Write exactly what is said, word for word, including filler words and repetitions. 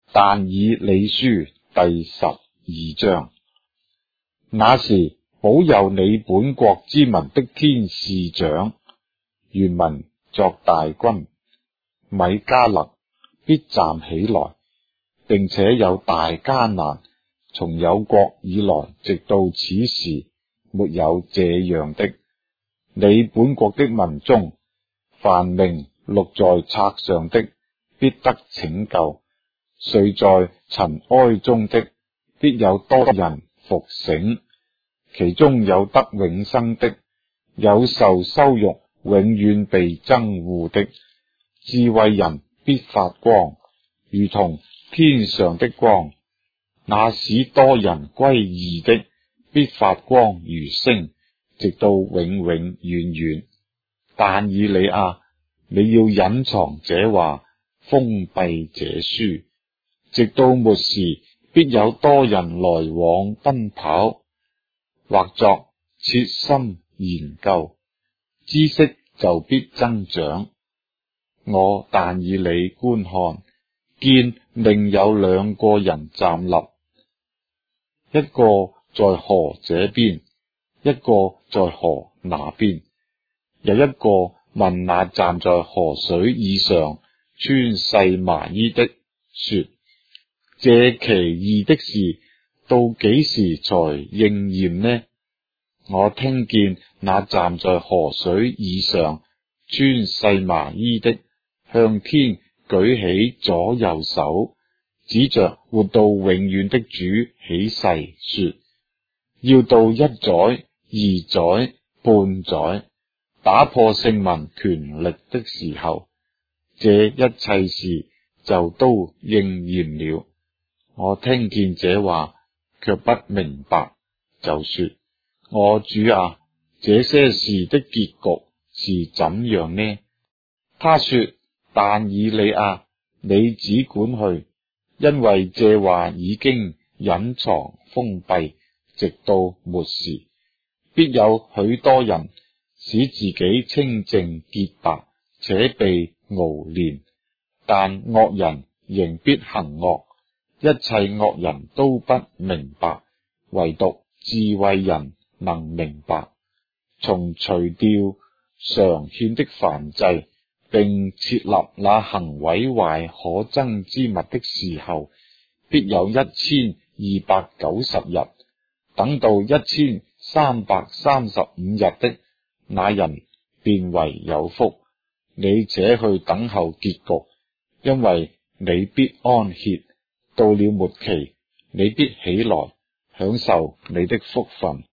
但以理書第十二章。那時保佑你本國之民的天使長，原文作大軍米迦勒必站起來，並且有大艱難，從有國以來直到此時沒有這樣的。你本國的民中，凡名錄在冊上的，必得拯救；睡在塵埃中的，必有多人復醒。其中有得永生的，有受羞辱永遠被憎惡的。智慧人必發光，如同天上的光；那使多人歸義的，必發光如星，直到永永遠遠。但以理啊，你要隱藏這話，封閉這書，直到末時，必有多人來往奔跑，或作切心研究，知識就必增長。我但以理觀看，見另有兩個人站立，一個在河這邊，一個在河那邊。有一個問那站在河水以上穿細麻衣的，說：這奇異的事到幾時才應驗呢？我聽見那站在河水以上穿細麻衣的，向天舉起左右手，指着活到永遠的主起誓說：要到一載、二載、半載，打破聖民權力的時候，這一切事就都應驗了。我聽見這話，卻不明白，就說：我主啊，這些事的結局是怎樣呢？他說：但以理啊，你只管去，因為這話已經隱藏封閉，直到末時，必有許多人使自己清淨潔白，且被熬煉，但惡人仍必行惡，一切惡人都不明白，唯獨智慧人能明白。從除掉常獻的燔祭，並設立那行毀壞可憎之物的時候，必有一千二百九十日，等到一千三百三十五日的那人便為有福。你且去等候結局，因為你必安歇，到了末期，你必起來享受你的福分。